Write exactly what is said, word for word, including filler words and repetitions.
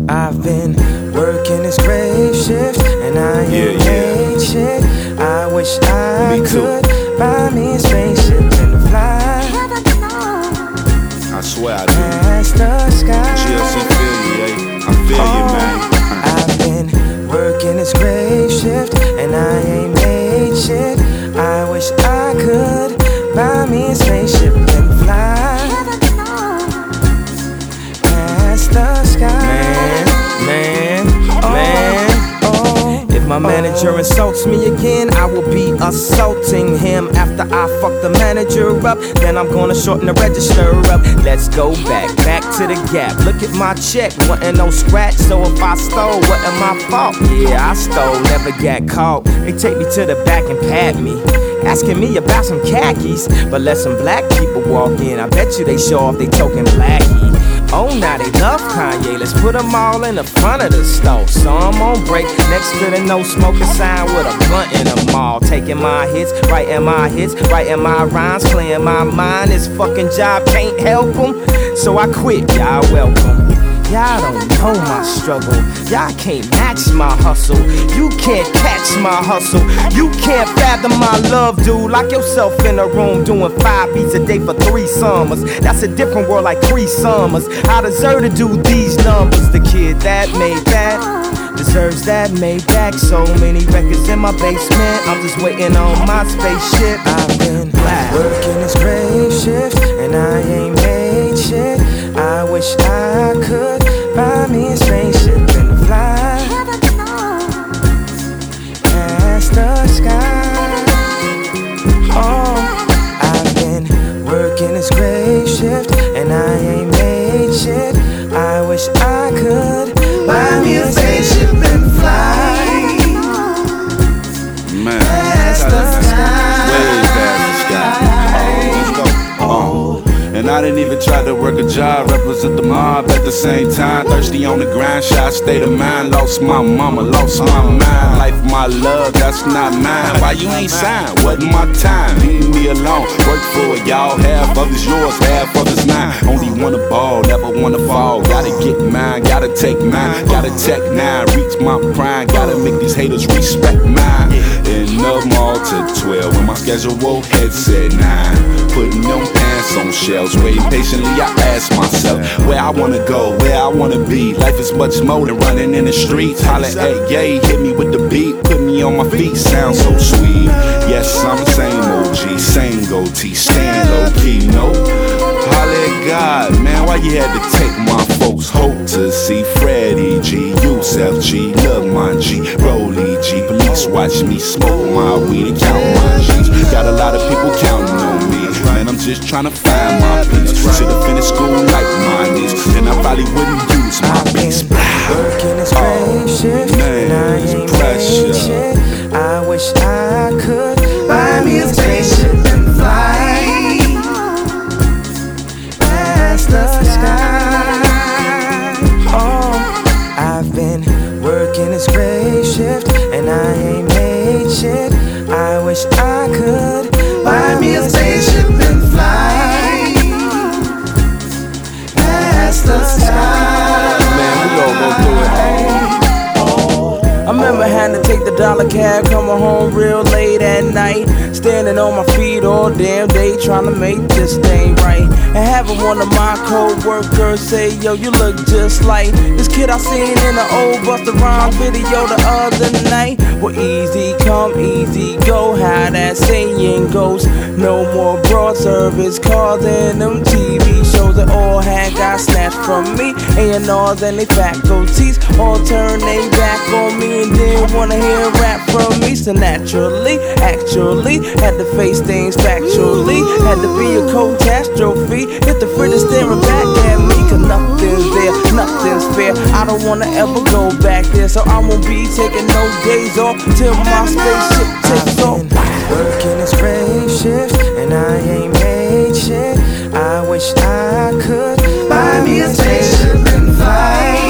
I've been working this grave shift, and I ain't yeah, yeah. made shit. I wish I Me too. could buy me a spaceship and fly. I swear I do. Past the sky. G L C feel you, eh? I feel oh, you, man. I've been working this grave shift, and I ain't made shit. I wish I could buy me a spaceship and fly past the sky. Man, man, oh, man. Oh, if my manager insults me again, I will be assaulting him. After I fuck the manager up, then I'm gonna shorten the register up. Let's go back, back to the gap. Look at my check, wasn't no scratch. So if I stole, wasn't my fault. Yeah, I stole, never got caught. They take me to the back and pat me, asking me about some khakis. But let some black people walk in, I bet you they show off they token blackie. Oh, now they love Kanye, let's put them all in the front of the store. So I'm on break next to the no smoking sign with a blunt in the mall. Taking my hits, writing my hits, writing my rhymes, playing my mind. This fucking job can't help them, so I quit, y'all welcome. Y'all don't know my struggle, y'all can't match my hustle. You can't catch my hustle, you can't fathom my love, dude. Lock yourself in a room doing five beats a day for three summers. That's a different world like three summers. I deserve to do these numbers. The kid that made that deserves that made back. So many records in my basement, I'm just waiting on my spaceship. I've been working this grave shift, and I ain't made shit. I wish I could buy me a spaceship and fly past the sky. Oh, I've been working this grave shift, and I ain't made shit. I wish I could buy me a spaceship and fly Man, past the sky. way past the sky. Let's go. Oh. And I didn't even try to work a job, represent the mob at the same time. Thirsty on the grind, shy state of mind. Lost my mama, lost my mind. Life, my love, that's not mine. Why you ain't signed? Wasn't my time. Leave me alone. Work for it, y'all. Half of it's yours, half of it's mine. Only wanna ball, never wanna fall. Gotta get mine, gotta take mine. Gotta tech nine, reach my prime. Gotta make these haters respect mine. In the mall to twelve, when my schedule head said nine. Putting them pants on shelves. Waiting patiently, I ask myself where I wanna go, where I wanna be. Life is much more than running in the streets. Holla at yay, hit me with the beat, put me on my feet, sound so sweet. Yes, I'm the same O G, same goatee, staying low key, no. Holla at God, man, why you had to take my folks' hope to see Freddie G, Yusef G, Lil Mon G, Rolly G. Police watch me smoke my weed and count my G's. Got a lot of people counting on me. Man, I'm just tryna find my peace. Should've finished school like my niece, then I probably wouldn't use my beats. Working this grave shift, and I ain't made shit. I wish I could buy me a spaceship and fly past the sky. Oh, I've been working this grave shift, and I ain't made shit. I wish I could buy me a spaceship and fly past the sky. Man, we all gon' do it. I remember having to take the dollar cab, coming home real late at night, standing on my feet all damn day, trying to make this thing right. And having one of my co-workers say, yo, you look just like this kid I seen in the old Busta Rhymes video the other night. Well, easy come, easy go, how that saying goes. No more broad service cars and them T V shows that all had got snatched from me. A and R's and they faculties all turn they back on me and didn't wanna hear rap from me. So naturally, actually, had to face things factually. Had to be a catastrophe. Hit the fridge staring back at me, cause nothing's there, nothing's fair. I don't wanna ever go back there, so I won't be taking no days off till my spaceship takes off. Working this grave shift, and I ain't made shit. I wish I could buy me a spaceship and fly